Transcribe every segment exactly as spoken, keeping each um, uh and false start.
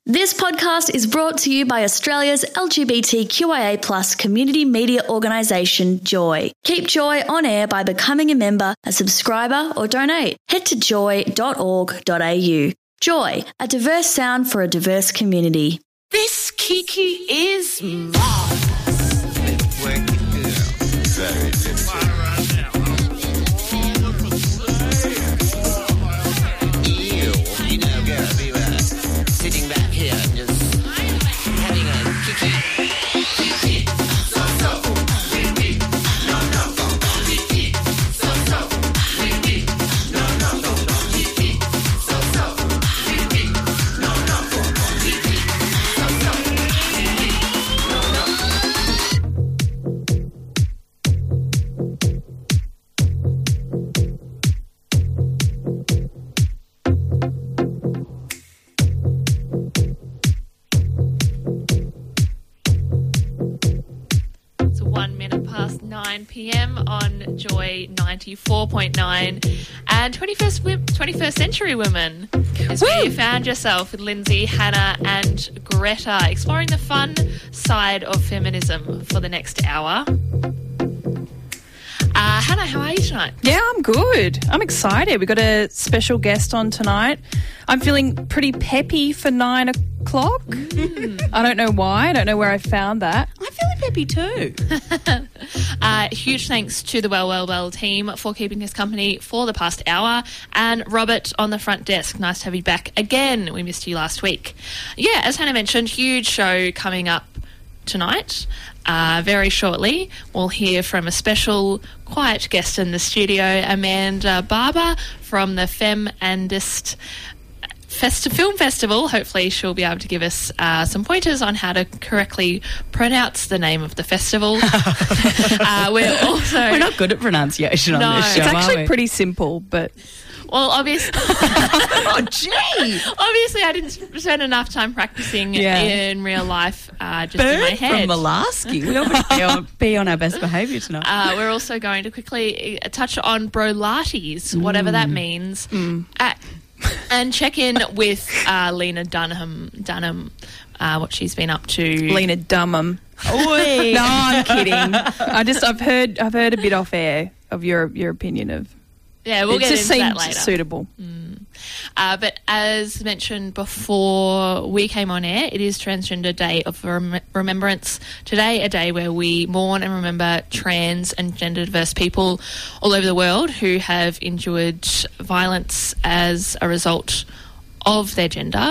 This podcast is brought to you by Australia's L G B T Q I A plus community media organisation, Joy. Keep Joy on air by becoming a member, a subscriber or donate. Head to joy dot org dot a u. Joy, a diverse sound for a diverse community. This Kiki is marvellous. Very different. You know, girl, we were sitting back here and just having a kiki. Kiki. So, so, we, we, no, no, kiki. So, so, we, we, no, no, kiki. So, so, we, we, no, no, kiki. So, so, we, we, no, It's one minute past nine p.m. on Joy ninety-four point nine and twenty-first, twenty-first Century Women is where you found yourself with Lindsay, Hannah and Greta, exploring the fun side of feminism for the next hour. Uh, Hannah, how are you tonight? Yeah, I'm good. I'm excited. We've got a special guest on tonight. I'm feeling pretty peppy for nine o'clock. Mm. I don't know why. I don't know where I found that. I'm feeling peppy too. uh, huge thanks to the Well, Well, Well team for keeping us company for the past hour. And Robert on the front desk, nice to have you back again. We missed you last week. Yeah, as Hannah mentioned, huge show coming up tonight. Uh, very shortly, we'll hear from a special quiet guest in the studio, Amanda Barber from the Fem Andist Festi- Film Festival. Hopefully she'll be able to give us uh, some pointers on how to correctly pronounce the name of the festival. uh, we're also... We're not good at pronunciation No. on this show, It's are actually we? pretty simple, but... Well, obviously... Oh, gee! Obviously, I didn't spend enough time practicing Yeah. in real life, uh, just in my Bird head. from Molaski. We always be on, be on our best behaviour tonight. Uh, we're also going to quickly uh, touch on brolates, whatever that means, uh, and check in with uh, Lena Dunham, Dunham uh, what she's been up to. Lena Dunham. Oi. No, I'm kidding. I just I've heard I've heard a bit off air of your your opinion of. Yeah, we'll it get just into that seemed later. suitable. Uh, but as mentioned before we came on air, it is Transgender Day of Rem- Remembrance today, a day where we mourn and remember trans and gender diverse people all over the world who have endured violence as a result of their gender.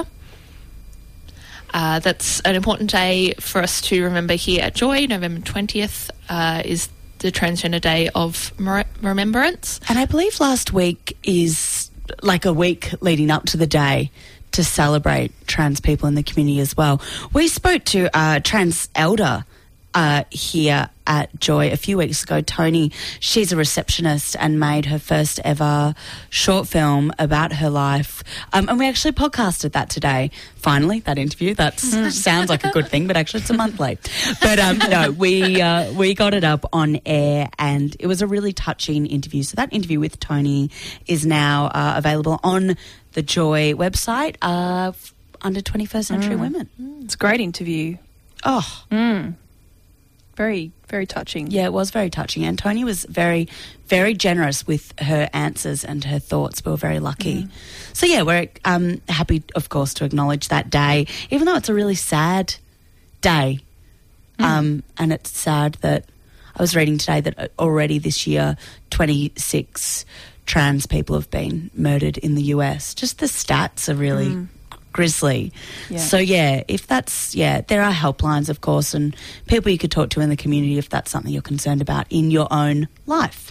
Uh, that's an important day for us to remember here at Joy. November twentieth uh, is the Transgender Day of Mer- Remembrance. And I believe last week is like a week leading up to the day to celebrate trans people in the community as well. We spoke to a trans elder uh, here at Joy a few weeks ago, Tony. She's a receptionist and made her first ever short film about her life. Um, and we actually podcasted that today. Finally, that interview. That sounds like a good thing, but actually it's a month late. But um, no, we uh, we got it up on air and it was a really touching interview. So that interview with Tony is now uh, available on the Joy website uh, f- under twenty-first Century Women. It's a great interview. Oh, Very very touching. yeah, it was very touching. And Tony was very, very generous with her answers and her thoughts. We were very lucky. Mm. So, yeah, we're um, happy, of course, to acknowledge that day, even though it's a really sad day. Mm. Um, and it's sad that I was reading today that already this year, twenty-six trans people have been murdered in the U S. Just the stats are really... Mm. grisly. Yeah. So, yeah, if that's, yeah, there are helplines, of course, and people you could talk to in the community if that's something you're concerned about in your own life.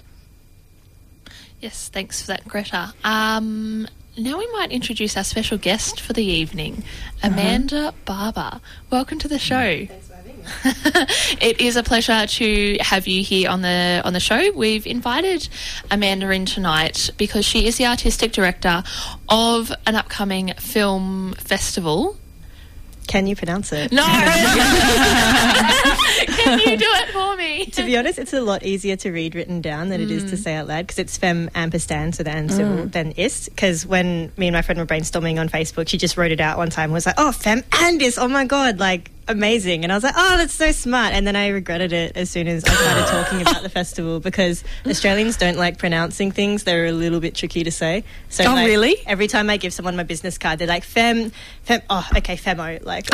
Yes, thanks for that, Greta. Um, now we might introduce our special guest for the evening, Amanda Barber. Welcome to the show. Thanks for having me. It is a pleasure to have you here on the on the show. We've invited Amanda in tonight because she is the artistic director of an upcoming film festival. Can you pronounce it? No. Can Can you do it for me? To be honest, it's a lot easier to read written down than it is to say out loud because it's fem ampersand, so the and civil, then ist. Because when me and my friend were brainstorming on Facebook, she just wrote it out one time and was like, oh, fem and ist, oh my God, like, amazing. And I was like, oh, that's so smart. And then I regretted it as soon as I started talking about the festival because Australians don't like pronouncing things. They're a little bit tricky to say. So Oh, like, really? every time I give someone my business card, they're like, fem, fem, oh, okay, femo, like.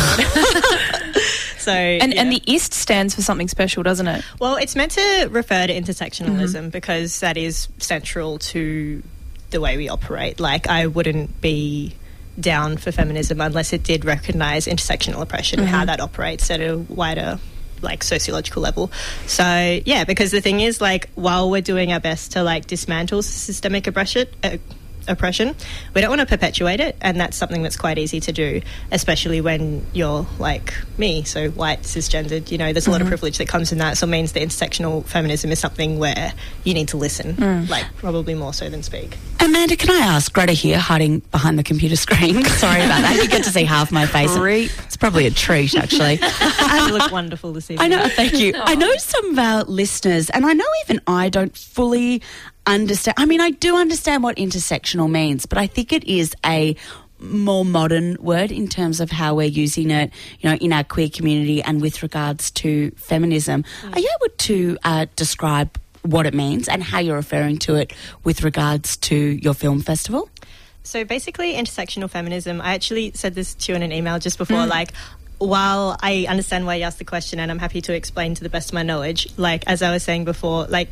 So, And, yeah. and the ist stands for something special, doesn't it? Well, it's meant to refer to intersectionalism because that is central to the way we operate. Like, I wouldn't be down for feminism unless it did recognise intersectional oppression and how that operates at a wider, like, sociological level. So, yeah, because the thing is, like, while we're doing our best to, like, dismantle systemic oppression, uh, oppression, we don't want to perpetuate it, and that's something that's quite easy to do, especially when you're like me, so white, cisgendered. You know, there's a lot of privilege that comes in that, so it means that intersectional feminism is something where you need to listen, like probably more so than speak. Amanda, can I ask, Greta here, hiding behind the computer screen. Sorry about that. You get to see half my face. Creep. It's probably a treat, actually. You look wonderful this evening. I know, thank you. I know some of our listeners, and I know even I don't fully understand. I mean, I do understand what intersectional means, but I think it is a more modern word in terms of how we're using it, you know, in our queer community and with regards to feminism. Are you able to uh, describe what it means and how you're referring to it with regards to your film festival? So basically, intersectional feminism, I actually said this to you in an email just before, like, while I understand why you asked the question and I'm happy to explain to the best of my knowledge, like, as I was saying before, like,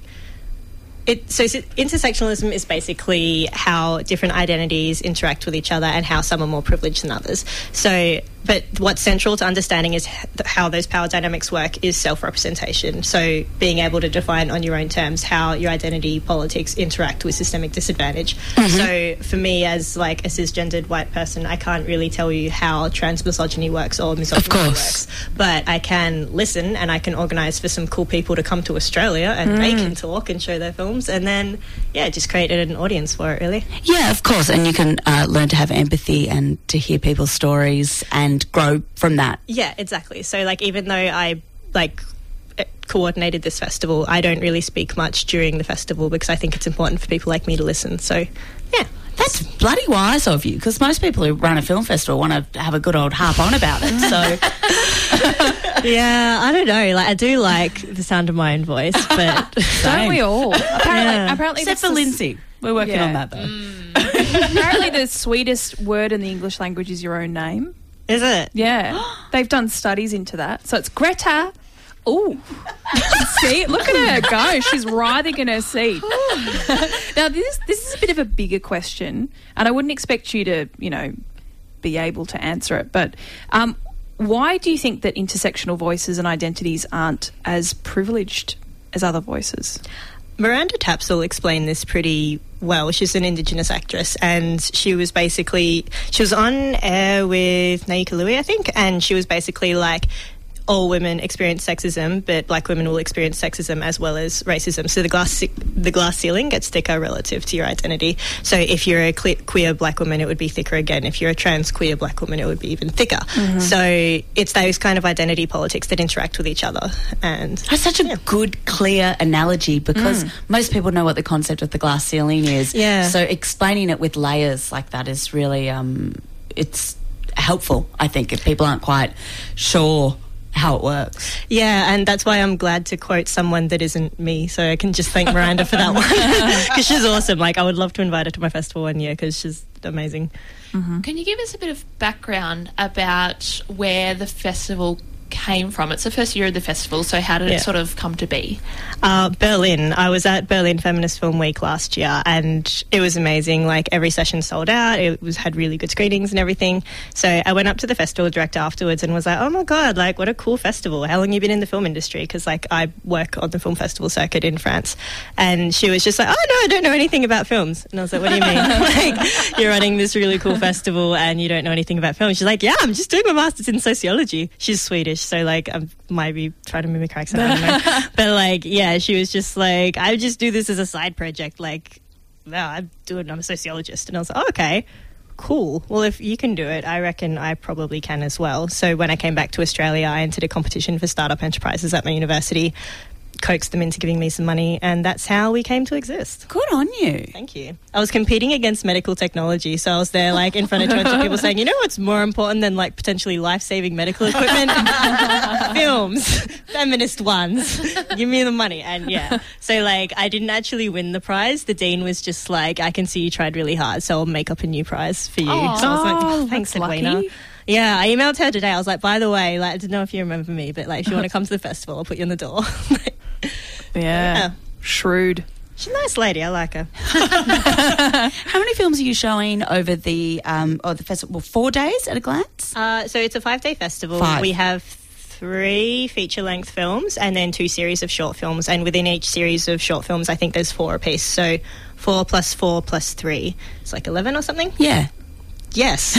It, so intersectionalism is basically how different identities interact with each other and how some are more privileged than others. So, but what's central to understanding is how those power dynamics work is self-representation. So being able to define on your own terms how your identity politics interact with systemic disadvantage. Mm-hmm. So for me as like a cisgendered white person, I can't really tell you how trans misogyny works or misogyny Of course. works. But I can listen and I can organise for some cool people to come to Australia and mm. they can talk and show their films. And then, yeah, just created an audience for it, really. Yeah, of course. And you can uh, learn to have empathy and to hear people's stories and grow from that. Yeah, exactly. So, like, even though I, like, coordinated this festival, I don't really speak much during the festival because I think it's important for people like me to listen. So, yeah. That's bloody wise of you, because most people who run a film festival want to have a good old harp on about it. So, yeah, I don't know. Like, I do like the sound of my own voice, but don't we all? Apparently, Yeah. apparently except this for is- Lindsay. We're working Yeah. on that, though. Apparently, the sweetest word in the English language is your own name. is it? Yeah, they've done studies into that. So it's Greta. Ooh, see, look at her go. She's writhing in her seat. Now, this this is a bit of a bigger question, and I wouldn't expect you to, you know, be able to answer it. But um, why do you think that intersectional voices and identities aren't as privileged as other voices? Miranda Tapsell explained this pretty well. She's an Indigenous actress, and she was basically she was on air with Naika Louie, I think, and she was basically like, all women experience sexism, but black women will experience sexism as well as racism. So the glass the glass ceiling gets thicker relative to your identity. So if you're a cle- queer black woman, it would be thicker again. If you're a trans queer black woman, it would be even thicker. Mm-hmm. So it's those kind of identity politics that interact with each other. And That's such a yeah. good, clear analogy, because most people know what the concept of the glass ceiling is. Yeah. So explaining it with layers like that is really, um, it's helpful, I think, if people aren't quite sure how it works. Yeah, and that's why I'm glad to quote someone that isn't me, so I can just thank Miranda for that one, because she's awesome. Like, I would love to invite her to my festival one year because she's amazing. Can you give us a bit of background about where the festival came from? It's the first year of the festival, so how did Yeah. it sort of come to be? Uh, Berlin. I was at Berlin Feminist Film Week last year, and it was amazing. Like, every session sold out. It was had really good screenings and everything. So I went up to the festival director afterwards and was like, "Oh my god! Like, what a cool festival! How long have you been in the film industry?" Because like I work on the film festival circuit in France, and she was just like, "Oh no, I don't know anything about films." And I was like, "What do you mean? Like, you're running this really cool festival and you don't know anything about film?" She's like, "Yeah, I'm just doing my master's in sociology." She's Swedish, so like I might be trying to mimic her accent. I don't know, but like yeah. She was just like, I just do this as a side project. Like, no, I'm doing, I'm a sociologist. And I was like, oh, okay, cool. Well, if you can do it, I reckon I probably can as well. So when I came back to Australia, I entered a competition for startup enterprises at my university, coaxed them into giving me some money, and that's how we came to exist. Good on you. Thank you. I was competing against medical technology, so I was there like in front of two hundred people saying, you know what's more important than like potentially life-saving medical equipment? Films. Feminist ones. Give me the money. And yeah, so like I didn't actually win the prize. The dean was just like, I can see you tried really hard, so I'll make up a new prize for you. Aw. So I was like, Oh, oh, thanks, that's Edwina. lucky. Yeah, I emailed her today. I was like, by the way, like I don't know if you remember me, but like if you want to come to the festival, I'll put you on the door. Yeah. Yeah. Shrewd. She's a nice lady. I like her. How many films are you showing over the um or the festival? Four days at a glance? Uh, so it's a five-day festival. Five. We have three feature-length films and then two series of short films. And within each series of short films, I think there's four apiece. So four plus four plus three. It's like eleven or something. Yeah. Yes.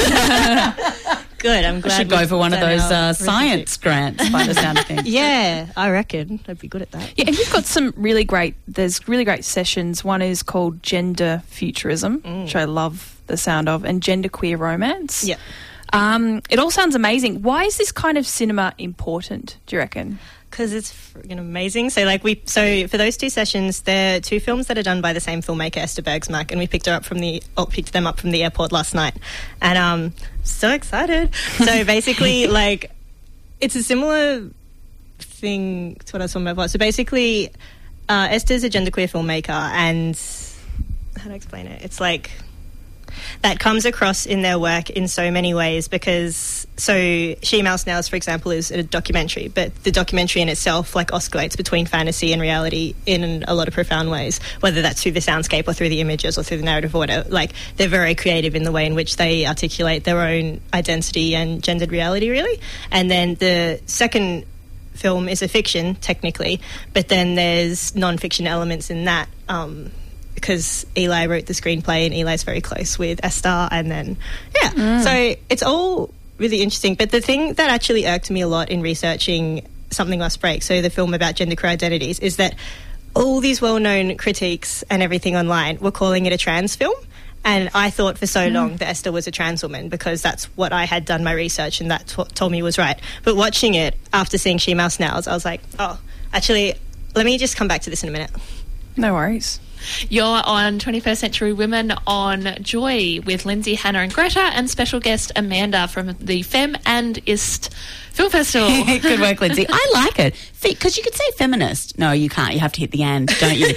Good. I'm I glad. should go we've for one of done those our uh, arithmetic. science grants by the sound of things. Yeah, I reckon I'd be good at that. Yeah, and you've got some really great, there's really great sessions. One is called Gender Futurism, which I love the sound of, and Gender Queer Romance. Yeah. Um, it all sounds amazing. Why is this kind of cinema important, do you reckon? Because it's friggin' amazing. So, like we, so for those two sessions, they're two films that are done by the same filmmaker, Esther Bergsmack, and we picked her up from the, oh, picked them up from the airport last night, and um, so excited. So basically, like, it's a similar thing to what I was talking about before. So basically, uh, Esther's a genderqueer filmmaker, and how do I explain it? It's like that comes across in their work in so many ways because, so She Mouse Nails, for example, is a documentary, but the documentary in itself like oscillates between fantasy and reality in a lot of profound ways, whether that's through the soundscape or through the images or through the narrative or whatever. Like, they're very creative in the way in which they articulate their own identity and gendered reality, really. And then the second film is a fiction, technically, but then there's non-fiction elements in that, um, because Eli wrote the screenplay and Eli's very close with Esther, and then, yeah. So it's all really interesting. But the thing that actually irked me a lot in researching Something Must Break, so the film about genderqueer identities, is that all these well-known critiques and everything online were calling it a trans film. And I thought for so long that Esther was a trans woman because that's what I had done my research and that's what told me was right. But watching it after seeing She Mouse Nails, I was like, oh, actually, let me just come back to this in a minute. No worries. You're on twenty-first Century Women on Joy with Lindsay, Hannah and Greta and special guest Amanda from the Fem and Ist Film Festival. Good work, Lindsay. I like it. Because you could say feminist. No, you can't. You have to hit the and, don't you?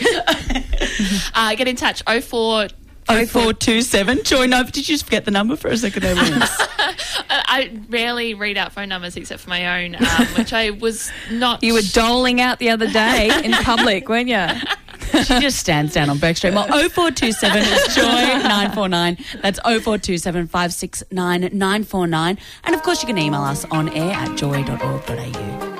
uh, get in touch, oh four oh four two seven. Joy, no, did you just forget the number for a second there, Lindsay? I rarely read out phone numbers except for my own, um, which I was not... You were doling out the other day in public, weren't you? She just stands down on Burke Street. Well, oh four two seven is Joy nine four nine. That's oh four two seven, five six nine, nine four nine. And of course you can email us on air at joy dot org dot a u.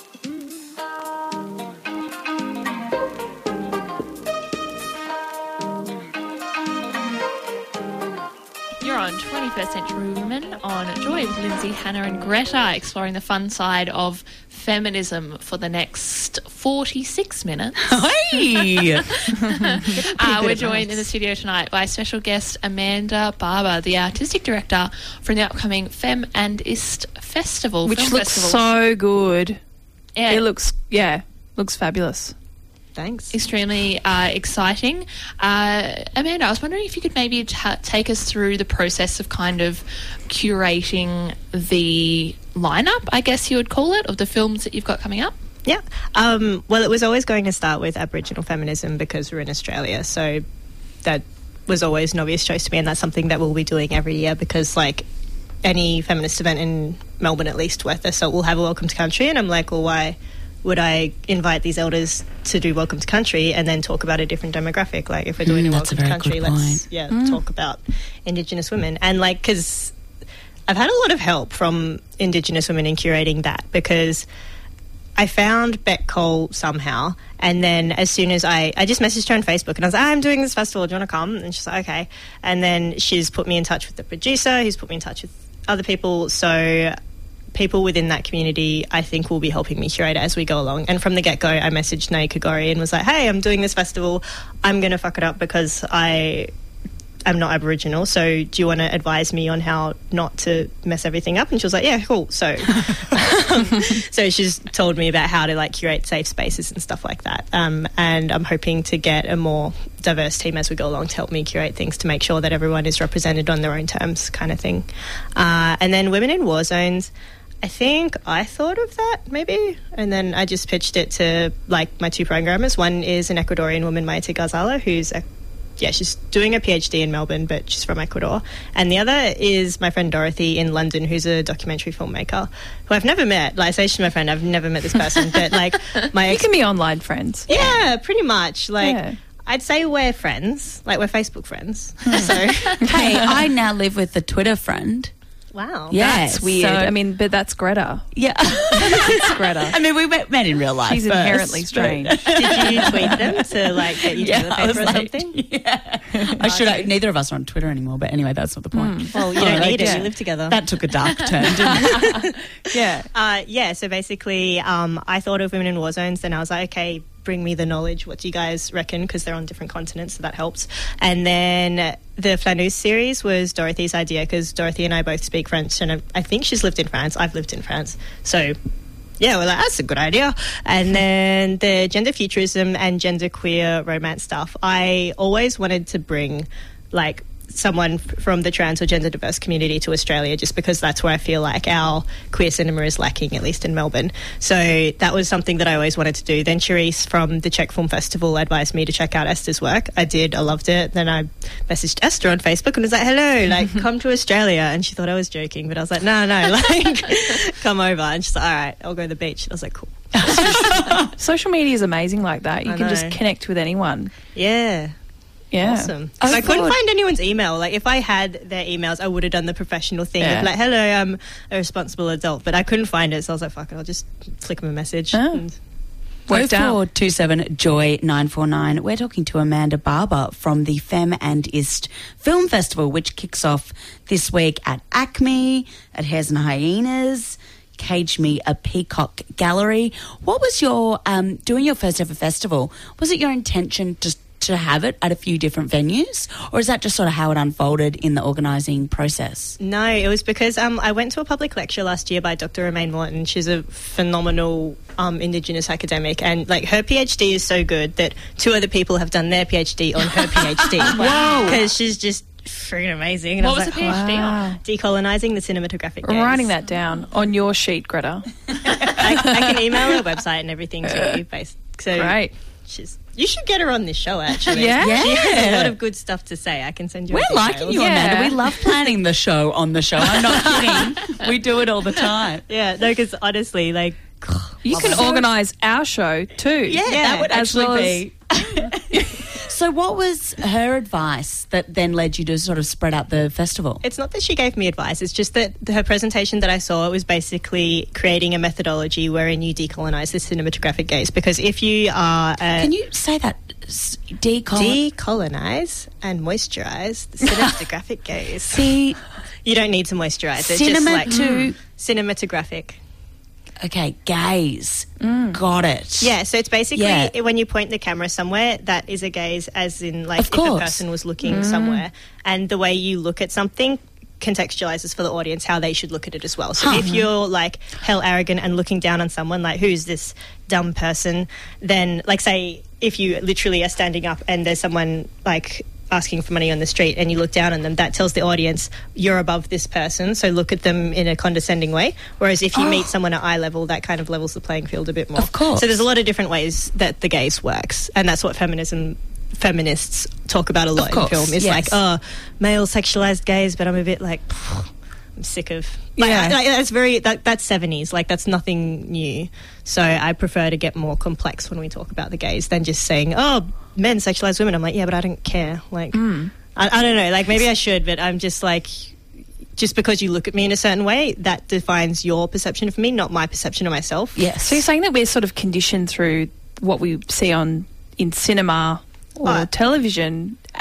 You're on twenty-first Century Women on Joy with Lindsay, Hannah and Greta, exploring the fun side of feminism for the next forty-six minutes. Hey! Uh, we're joined in the studio tonight by special guest Amanda Barber, the artistic director from the upcoming Fem and Ist Festival. Which film looks festival. so good. Yeah, It looks, yeah, looks fabulous. Thanks. extremely uh, exciting. Uh, Amanda, I was wondering if you could maybe ta take us through the process of kind of curating the lineup, I guess you would call it, of the films that you've got coming up. Yeah. Um, well, it was always going to start with Aboriginal feminism because we're in Australia, so that was always an obvious choice to me, and that's something that we'll be doing every year because, like, any feminist event in Melbourne, at least, worth it, so we'll have a Welcome to Country, and I'm like, well, why would I invite these elders to do Welcome to Country and then talk about a different demographic? Like, if we're doing Mm, a that's a Welcome to very Country, good let's point. yeah talk about Indigenous women. And, like, because I've had a lot of help from Indigenous women in curating that because I found Beck Cole somehow, and then as soon as I, I just messaged her on Facebook and I was like, I'm doing this festival, do you want to come? And she's like, okay. And then she's put me in touch with the producer, who's put me in touch with other people, so people within that community I think will be helping me curate it as we go along. And from the get-go I messaged Nae Kagori and was like, hey, I'm doing this festival, I'm going to fuck it up because I I'm not Aboriginal, so do you want to advise me on how not to mess everything up? And she was like, yeah, cool. So um, so she's told me about how to like curate safe spaces and stuff like that. Um, and I'm hoping to get a more diverse team as we go along to help me curate things to make sure that everyone is represented on their own terms, kind of thing. Uh, and then Women in War Zones, I think I thought of that maybe, and then I just pitched it to like my two programmers. One is an Ecuadorian woman, Maite Garzala, who's a yeah, she's doing a PhD in Melbourne, but she's from Ecuador. And the other is my friend Dorothy in London, who's a documentary filmmaker, who I've never met. Like, I say she's my friend, I've never met this person, but like my You ex- can be online friends. yeah, pretty much. Like, Yeah. I'd say we're friends, like we're Facebook friends. So, Hey, I now live with a Twitter friend. wow. Yeah, That's weird. so- I mean, but that's Greta. Yeah. That's Greta. I mean, we met, met in real life. She's first, inherently but- strange. Did you tweet them to like get you Yeah, toilet I was paper or like, something? yeah. I should. I, neither of us are on Twitter anymore, but anyway, that's not the point. Well, you Oh, don't need it. yeah. You live together. That took a dark turn, didn't it? Yeah. Uh, yeah, so basically um, I thought of Women in War Zones, then I was like, okay, bring me the knowledge. What do you guys reckon? Because they're on different continents, so that helps. And then the Flanneuse series was Dorothy's idea because Dorothy and I both speak French, and I, I think she's lived in France. I've lived in France. So, yeah, we're like, that's a good idea. And then the gender futurism and gender queer romance stuff, I always wanted to bring, like, someone f- from the trans or gender diverse community to Australia, just because that's where I feel like our queer cinema is lacking, at least in Melbourne. So that was something that I always wanted to do. Then Charisse from the Czech Film Festival advised me to check out Esther's work. I did. I loved it. Then I messaged Esther on Facebook and was like, hello, like, come to Australia. And she thought I was joking, but I was like, no, no, like, come over. And she's like, all right, I'll go to the beach. And I was like, cool. Social media is amazing like that. You I can know. just connect with anyone. Yeah. Yeah. Awesome. I 'Cause I, couldn't thought- find anyone's email. Like, if I had their emails, I would have done the professional thing Yeah. of like, hello, I'm a responsible adult. But I couldn't find it, so I was like, fuck it, I'll just flick them a message. Oh. And Worked oh out. four two seven Joy nine four nine. We're talking to Amanda Barber from the Femme and Ist Film Festival, which kicks off this week at ACME, at Hares and Hyenas, Cage Me a Peacock Gallery. What was your, um, doing your first ever festival, was it your intention to to have it at a few different venues, or is that just sort of how it unfolded in the organising process? no, it was because um, I went to a public lecture last year by Doctor Romaine Morton. She's a phenomenal um, Indigenous academic, and like her PhD is so good that two other people have done their PhD on her PhD. Wow! Because she's just freaking amazing. And I What was the like, PhD Wow. on? Decolonising the cinematographic I'm gaze. writing that down on your sheet, Greta. I, I can email her website and everything to you. Based, so Great. She's. You should get her on this show, actually. Yeah? She has a Yeah. lot of good stuff to say. I can send you. We're her liking details. you, Yeah. Amanda. We love planning the show on the show. I'm not kidding. We do it all the time. Yeah, no, because honestly, like, You can organise our show too. Yeah, Yeah, that would as actually well be. So what was her advice that then led you to sort of spread out the festival? it's not that she gave me advice. It's just that her presentation that I saw was basically creating a methodology wherein you decolonize the cinematographic gaze. Because if you are a Can you say that? S- Decolon... decolonize and moisturize the cinematographic gaze, See, you don't need to moisturize it. Cinema just like to- cinematographic. okay, gaze. Got it. Yeah, so it's basically Yeah. when you point the camera somewhere, that is a gaze, as in like Of if course. a person was looking somewhere, and the way you look at something contextualizes for the audience how they should look at it as well. So Huh. if you're like hell arrogant and looking down on someone, like who's this dumb person, then like say if you literally are standing up and there's someone like asking for money on the street and you look down on them, that tells the audience you're above this person, so look at them in a condescending way. Whereas if you meet someone at eye level, that kind of levels the playing field a bit more. Of course. So there's a lot of different ways that the gaze works, and that's what feminism feminists talk about a lot Of course, in film. It's yes. like, oh, male sexualized gaze, but I'm a bit like, I'm sick of. Like, Yeah. like, that's very that, that's seventies. Like that's nothing new. So I prefer to get more complex when we talk about the gaze than just saying, oh, men sexualize women. I'm like, yeah, but I don't care. Like, I, I don't know. Like maybe I should, but I'm just like. Just because you look at me in a certain way, that defines your perception of me, not my perception of myself. Yes. So you're saying that we're sort of conditioned through what we see on in cinema or Uh, television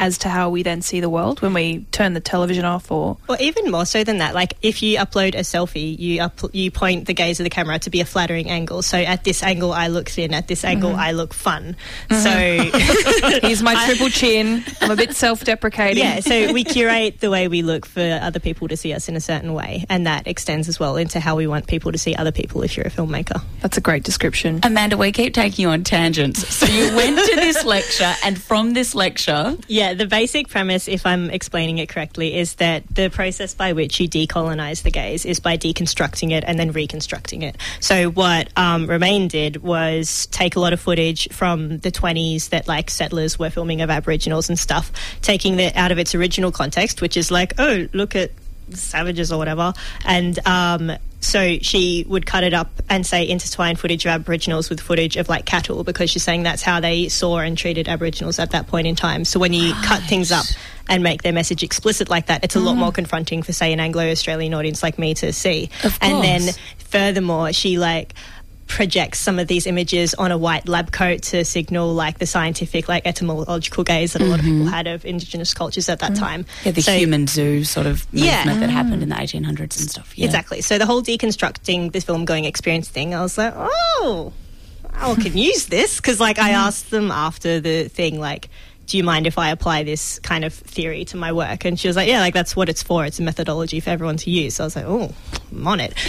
as to how we then see the world when we turn the television off? Or Or even more so than that, like if you upload a selfie, you up, you point the gaze of the camera to be a flattering angle. So at this angle, I look thin. At this angle, I look fun. So here's my triple chin. I'm a bit self-deprecating. yeah, so we curate the way we look for other people to see us in a certain way, and that extends as well into how we want people to see other people if you're a filmmaker. That's a great description. Amanda, we keep taking you on tangents. So you went to this lecture, and from this lecture... Yeah, the basic premise, if I'm explaining it correctly, is that the process by which you decolonise the gaze is by deconstructing it and then reconstructing it. So what um, Romain did was take a lot of footage from the twenties that like settlers were filming of Aboriginals and stuff, taking it out of its original context, which is like, oh, look at savages or whatever, and um, so she would cut it up and say intertwine footage of Aboriginals with footage of like cattle, because she's saying that's how they saw and treated Aboriginals at that point in time. So when you right. cut things up and make their message explicit like that, it's a mm. lot more confronting for, say, an Anglo-Australian audience like me to see. Of course. And then furthermore, she like projects some of these images on a white lab coat to signal like the scientific, like etymological gaze that a lot of people had of Indigenous cultures at that time. Yeah, the so, human zoo sort of movement Yeah. that happened in the eighteen hundreds and stuff. Yeah. Exactly. So the whole deconstructing the film going experience thing, I was like, oh, I can use this, because like I asked them after the thing, like, do you mind if I apply this kind of theory to my work? And she was like, yeah, like that's what it's for. It's a methodology for everyone to use. So I was like, oh, I'm on it.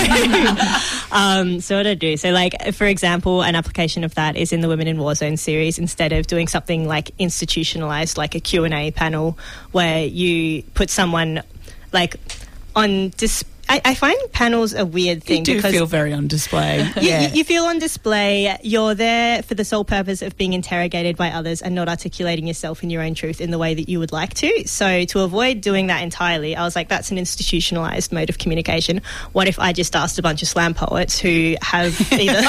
So, um, so what did I do? So like, for example, an application of that is in the Women in War Zone series. Instead of doing something like institutionalized, like a Q and A panel where you put someone like on display. I, I find panels a weird thing. You do because feel very on display. You, yeah. you, you feel on display. You're there for the sole purpose of being interrogated by others and not articulating yourself in your own truth in the way that you would like to. So to avoid doing that entirely, I was like, that's an institutionalized mode of communication. What if I just asked a bunch of slam poets who have either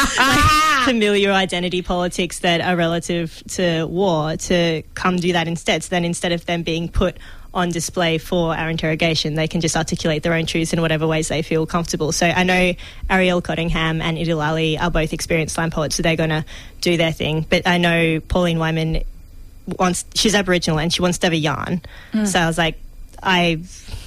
like, familiar identity politics that are relative to war to come do that instead? So then instead of them being put on display for our interrogation, they can just articulate their own truths in whatever ways they feel comfortable. So I know Ariel Cottingham and Idil Ali are both experienced slam poets, so they're going to do their thing. But I know Pauline Wyman wants, she's Aboriginal and she wants to have a yarn. Mm. So I was like, I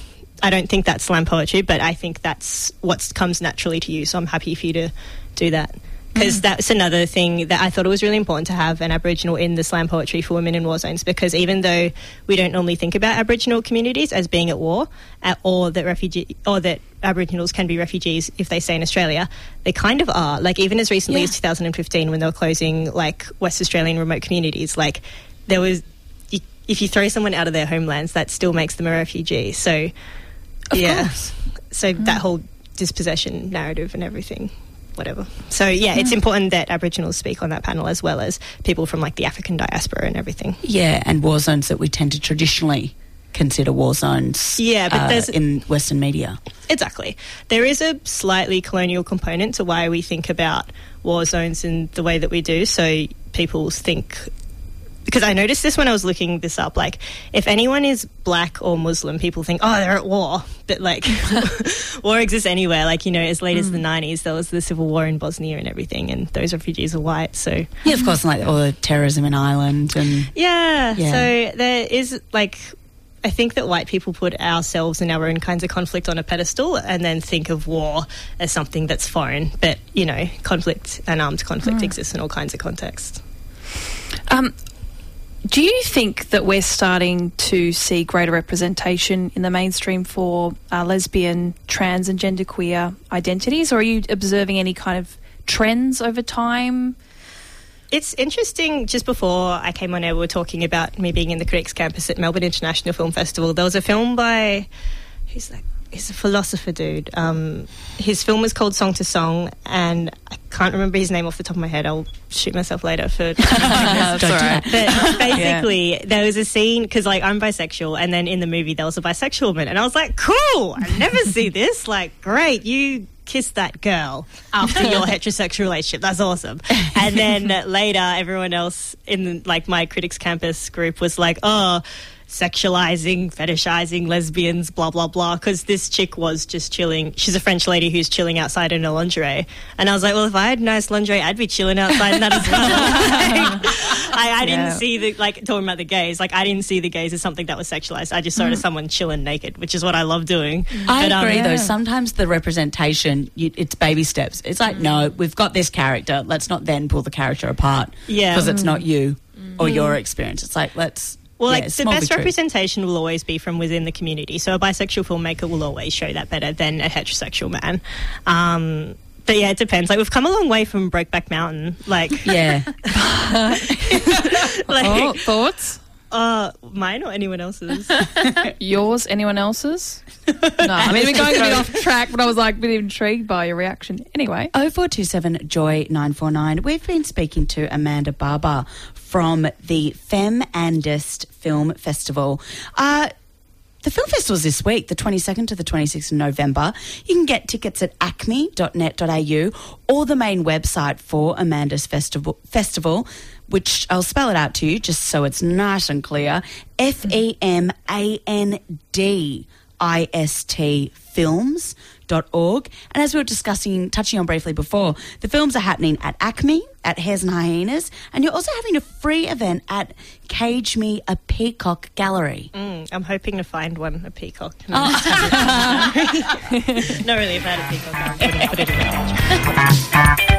I don't think that's slam poetry, but I think that's what comes naturally to you. So I'm happy for you to do that. Because mm. that's another thing that I thought it was really important to have an Aboriginal in the slam poetry for women in war zones, because even though we don't normally think about Aboriginal communities as being at war, uh, or that refugee or that Aboriginals can be refugees if they stay in Australia, they kind of are. Like even as recently yeah. as two thousand fifteen, when they were closing like West Australian remote communities, like there was, you, if you throw someone out of their homelands, that still makes them a refugee. So of yeah, course. so mm. that whole dispossession narrative and everything. Whatever. So, yeah, it's important that Aboriginals speak on that panel as well as people from, like, the African diaspora and everything. Yeah, and war zones that we tend to traditionally consider war zones yeah, but uh, there's, in Western media. Exactly. There is a slightly colonial component to why we think about war zones in the way that we do. So people think... Because I noticed this when I was looking this up, like, if anyone is black or Muslim, people think, oh, they're at war. But, like, war exists anywhere. Like, you know, as late mm. as the nineties, there was the civil war in Bosnia and everything, and those refugees are white, so... Yeah, of course, like all the terrorism in Ireland and... Yeah, yeah. So there is, like... I think that white people put ourselves and our own kinds of conflict on a pedestal and then think of war as something that's foreign. But, you know, conflict and armed conflict mm. exists in all kinds of contexts. Um... Do you think that we're starting to see greater representation in the mainstream for uh, lesbian, trans and genderqueer identities, or are you observing any kind of trends over time? It's interesting, just before I came on air, we were talking about me being in the Critics Campus at Melbourne International Film Festival. There was a film by, who's that? He's a philosopher dude. Um, his film was called Song to Song, and I can't remember his name off the top of my head. I'll shoot myself later for... That's all right. But basically, yeah. there was a scene, because, like, I'm bisexual, and then in the movie there was a bisexual woman, and I was like, cool, I never see this. Like, great, you kissed that girl after your heterosexual relationship. That's awesome. And then later, everyone else in, like, my Critics Campus group was like, oh... sexualizing, fetishizing lesbians, blah, blah, blah, because this chick was just chilling. She's a French lady who's chilling outside in her lingerie. And I was like, well, if I had nice lingerie, I'd be chilling outside in that as well. Like, I, I didn't Yeah. see the, like, talking about the gays, like, I didn't see the gays as something that was sexualized. I just saw it as someone chilling naked, which is what I love doing. I But, um, agree, though. yeah. Sometimes the representation, you, it's baby steps. It's like, no, we've got this character. Let's not then pull the character apart. Yeah. Because it's not you or your experience. It's like, let's. Well, yeah, like, the small best be true. representation will always be from within the community. So a bisexual filmmaker will always show that better than a heterosexual man. Um, but yeah, it depends. Like, we've come a long way from Brokeback Mountain. Like, Yeah. like Oh, thoughts? uh, mine or anyone else's? Yours? Anyone else's? No, I mean, we're going a bit off track, but I was like a bit intrigued by your reaction. Anyway. oh four two seven Joy nine four nine. We've been speaking to Amanda Barber from the Femme Andest Film Festival. Uh, the film festival's this week, the twenty-second to the twenty-sixth of November. You can get tickets at acme dot net dot a u or the main website for Amanda's Festival, festival, which I'll spell it out to you just so it's nice and clear. F E M A N D I S T films dot org. And as we were discussing, touching on briefly before, the films are happening at Acme, at Hares and Hyenas, and you're also having a free event at Cage Me a Peacock Gallery. Mm, I'm hoping to find one, a peacock. Oh. Not really, if I had a peacock, I wouldn't put it in the cage.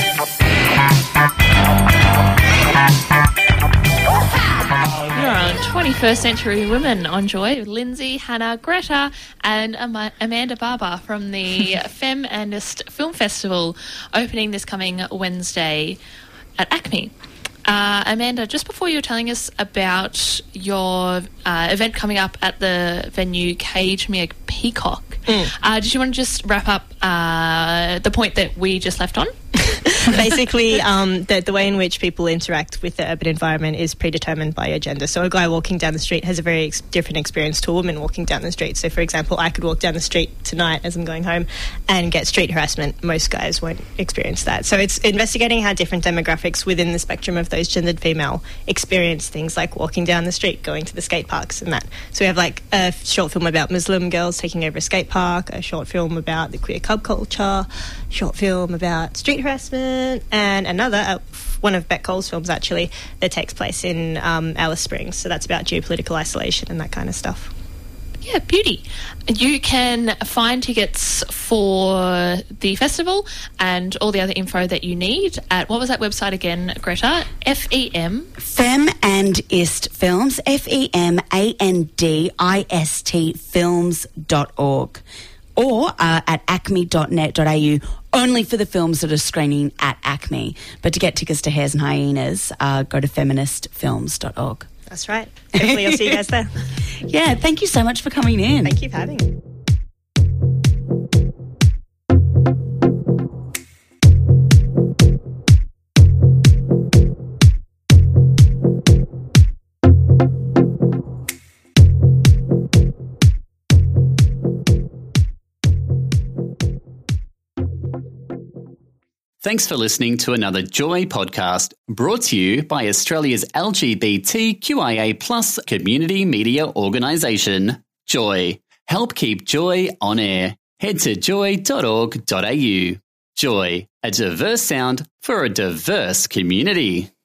You're on twenty-first Century Women on Joy with Lindsay, Hannah, Greta and Ama- Amanda Barber from the Femme Andest Film Festival, opening this coming Wednesday at Acme. Uh, Amanda, just before you were telling us about your uh, event coming up at the venue Cage Me a Peacock, uh, did you want to just wrap up uh, the point that we just left on? Basically, um, the, the way in which people interact with the urban environment is predetermined by your gender. So a guy walking down the street has a very ex- different experience to a woman walking down the street. So, for example, I could walk down the street tonight as I'm going home and get street harassment. Most guys won't experience that. So it's investigating how different demographics within the spectrum of those gendered female experience things like walking down the street, going to the skate parks and that. So we have like a short film about Muslim girls taking over a skate park, a short film about the queer cub culture, short film about street harassment, and another, uh, one of Beck Cole's films actually, that takes place in um, Alice Springs. So that's about geopolitical isolation and that kind of stuff. Yeah, beauty. You can find tickets for the festival and all the other info that you need at, what was that website again, Greta? F E M. Femme Andest Films, F E M A N D I S T films dot org. Or uh, at acme dot net dot a u, only for the films that are screening at Acme. But to get tickets to Hares and Hyenas, uh, go to feminist films dot org. That's right. Hopefully I'll see you guys there. Yeah, thank you so much for coming in. Thank you for having me. Thanks for listening to another Joy podcast brought to you by Australia's L G B T Q I A plus community media organisation, Joy. Help keep Joy on air. Head to joy dot org dot a u. Joy, a diverse sound for a diverse community.